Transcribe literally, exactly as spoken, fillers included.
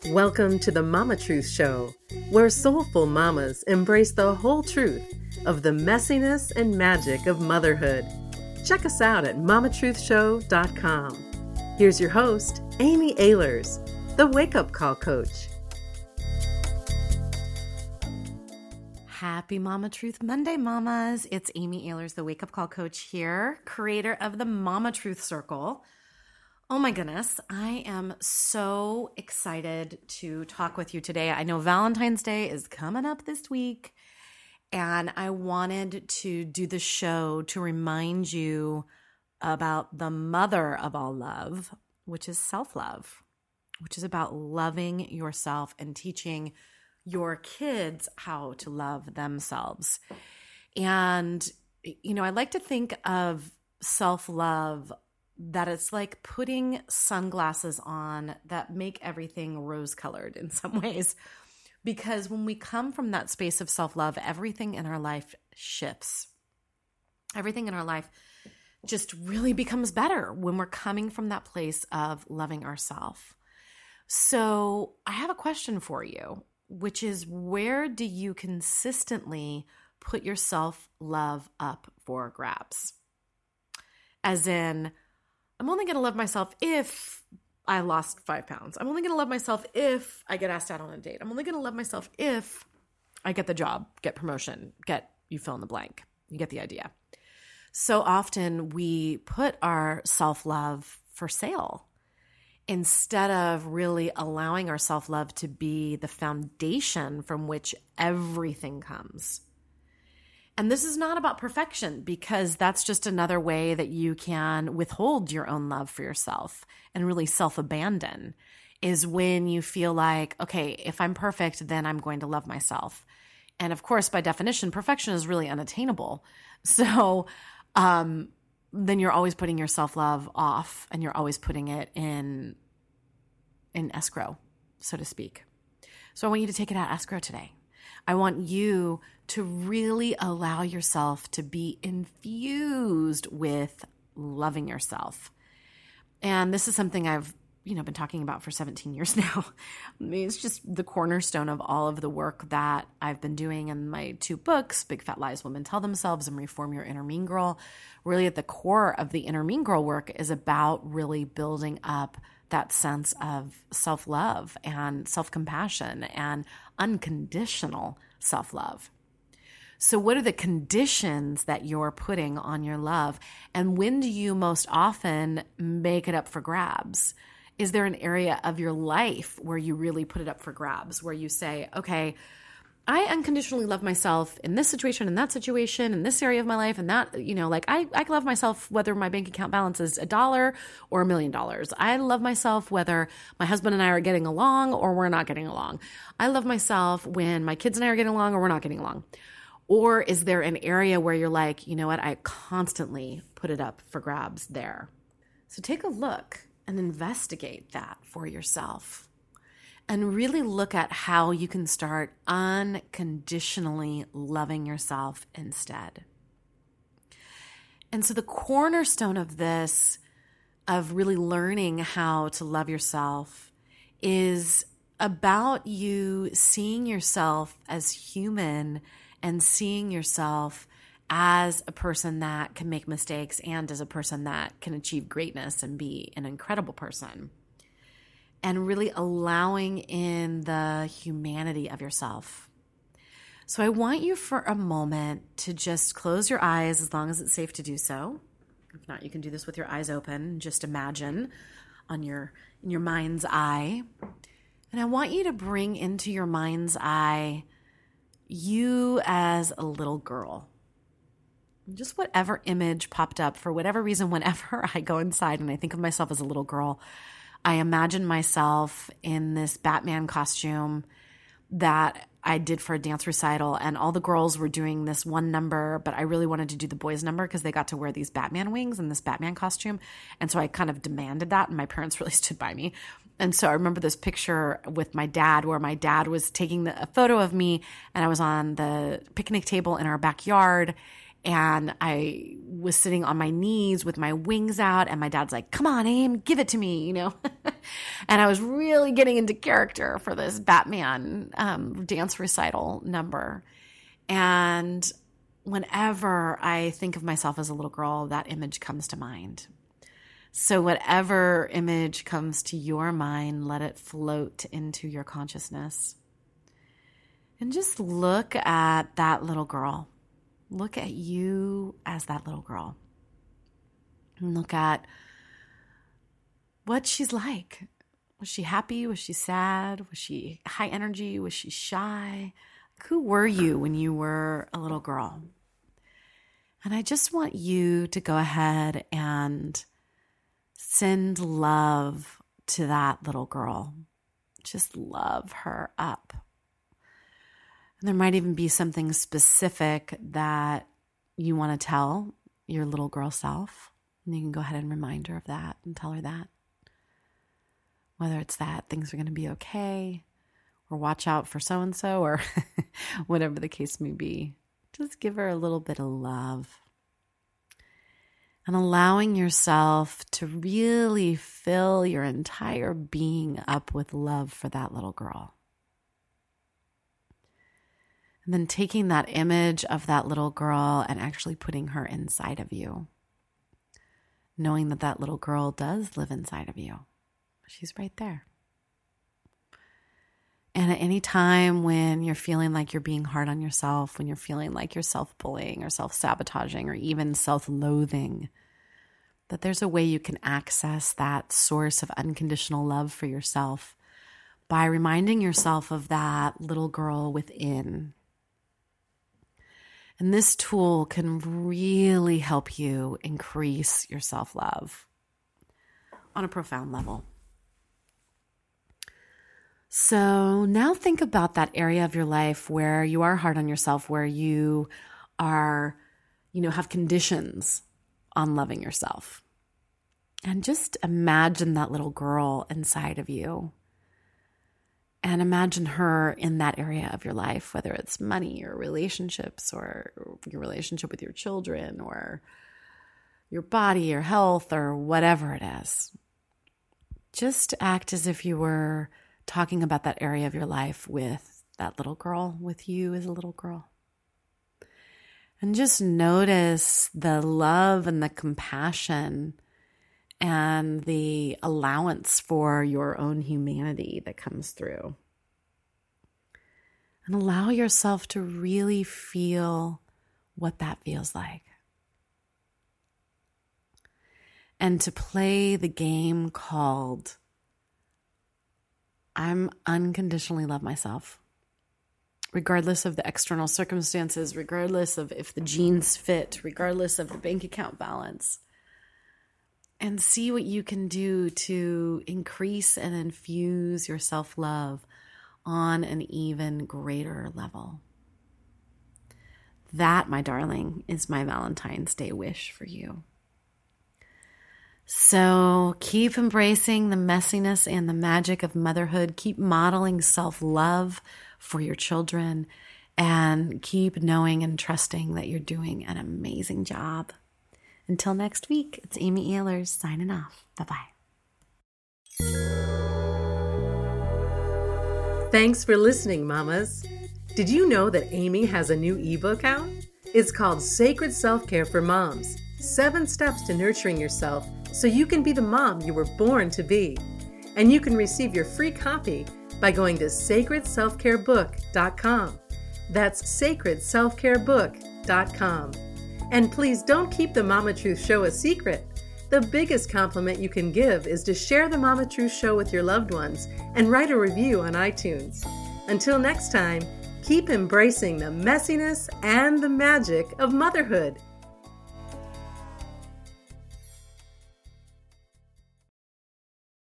Welcome to the Mama Truth Show, where soulful mamas embrace the whole truth of the messiness and magic of motherhood. Check us out at mama truth show dot com. Here's your host, Amy Ahlers, the Wake Up Call Coach. Happy Mama Truth Monday, mamas. It's Amy Ahlers, the Wake Up Call Coach here, creator of the Mama Truth Circle. Oh my goodness, I am so excited to talk with you today. I know Valentine's Day is coming up this week, and I wanted to do the show to remind you about the mother of all love, which is self-love, which is about loving yourself and teaching your kids how to love themselves. And, you know, I like to think of self-love that it's like putting sunglasses on that make everything rose-colored in some ways. Because when we come from that space of self-love, everything in our life shifts. Everything in our life just really becomes better when we're coming from that place of loving ourselves. So I have a question for you, which is, where do you consistently put your self-love up for grabs? As in, I'm only going to love myself if I lost five pounds. I'm only going to love myself if I get asked out on a date. I'm only going to love myself if I get the job, get promotion, get, you fill in the blank. You get the idea. So often we put our self-love for sale instead of really allowing our self-love to be the foundation from which everything comes. And this is not about perfection, because that's just another way that you can withhold your own love for yourself and really self-abandon, is when you feel like, okay, if I'm perfect, then I'm going to love myself. And of course, by definition, perfection is really unattainable. So um, then you're always putting your self-love off, and you're always putting it in, in escrow, so to speak. So I want you to take it out of escrow today. I want you to really allow yourself to be infused with loving yourself. And this is something I've, you know, been talking about for seventeen years now. I mean, it's just the cornerstone of all of the work that I've been doing in my two books, Big Fat Lies Women Tell Themselves and Reform Your Inner Mean Girl. Really at the core of the Inner Mean Girl work is about really building up that sense of self-love and self-compassion and unconditional self-love. So what are the conditions that you're putting on your love? And when do you most often make it up for grabs? Is there an area of your life where you really put it up for grabs, where you say, okay, I unconditionally love myself in this situation, in that situation, in this area of my life, and that, you know, like I, I love myself whether my bank account balance is a dollar or a million dollars. I love myself whether my husband and I are getting along or we're not getting along. I love myself when my kids and I are getting along or we're not getting along. Or is there an area where you're like, you know what, I constantly put it up for grabs there? So take a look and investigate that for yourself. And really look at how you can start unconditionally loving yourself instead. And so the cornerstone of this, of really learning how to love yourself, is about you seeing yourself as human and seeing yourself as a person that can make mistakes and as a person that can achieve greatness and be an incredible person. And really allowing in the humanity of yourself. So I want you for a moment to just close your eyes, as long as it's safe to do so. If not, you can do this with your eyes open. Just imagine on your in your mind's eye. And I want you to bring into your mind's eye you as a little girl. Just whatever image popped up, for whatever reason, whenever I go inside and I think of myself as a little girl, I imagine myself in this Batman costume that I did for a dance recital, and all the girls were doing this one number, but I really wanted to do the boys' number because they got to wear these Batman wings and this Batman costume. And so I kind of demanded that, and my parents really stood by me. And so I remember this picture with my dad where my dad was taking the, a photo of me, and I was on the picnic table in our backyard, And I was sitting on my knees with my wings out, and my dad's like, come on, Aim, give it to me, you know? And I was really getting into character for this Batman um, dance recital number. And whenever I think of myself as a little girl, that image comes to mind. So whatever image comes to your mind, let it float into your consciousness. And just look at that little girl. Look at you as that little girl. And look at what she's like. Was she happy? Was she sad? Was she high energy? Was she shy? Who were you when you were a little girl? And I just want you to go ahead and send love to that little girl. Just love her up. And there might even be something specific that you want to tell your little girl self. And you can go ahead and remind her of that and tell her that. Whether it's that things are going to be okay, or watch out for so-and-so, or whatever the case may be. Just give her a little bit of love. And allowing yourself to really fill your entire being up with love for that little girl. And then taking that image of that little girl and actually putting her inside of you. Knowing that that little girl does live inside of you. She's right there. And at any time when you're feeling like you're being hard on yourself, when you're feeling like you're self-bullying or self-sabotaging or even self-loathing, that there's a way you can access that source of unconditional love for yourself by reminding yourself of that little girl within. And this tool can really help you increase your self-love on a profound level. So now think about that area of your life where you are hard on yourself, where you are, you know, have conditions on loving yourself. And just imagine that little girl inside of you. And imagine her in that area of your life, whether it's money or relationships or your relationship with your children or your body or health or whatever it is. Just act as if you were talking about that area of your life with that little girl, with you as a little girl. And just notice the love and the compassion and the allowance for your own humanity that comes through. And allow yourself to really feel what that feels like. And to play the game called I'm unconditionally love myself, regardless of the external circumstances, regardless of if the jeans fit, regardless of the bank account balance. And see what you can do to increase and infuse your self-love on an even greater level. That, my darling, is my Valentine's Day wish for you. So keep embracing the messiness and the magic of motherhood. Keep modeling self-love for your children and keep knowing and trusting that you're doing an amazing job. Until next week, it's Amy Ehlers signing off. Bye-bye. Thanks for listening, mamas. Did you know that Amy has a new ebook out? It's called Sacred Self-Care for Moms, Seven Steps to Nurturing Yourself so you can be the mom you were born to be. And you can receive your free copy by going to sacred self care book dot com. That's sacred self care book dot com. And please don't keep the Mama Truth Show a secret. The biggest compliment you can give is to share the Mama Truth Show with your loved ones and write a review on iTunes. Until next time, keep embracing the messiness and the magic of motherhood.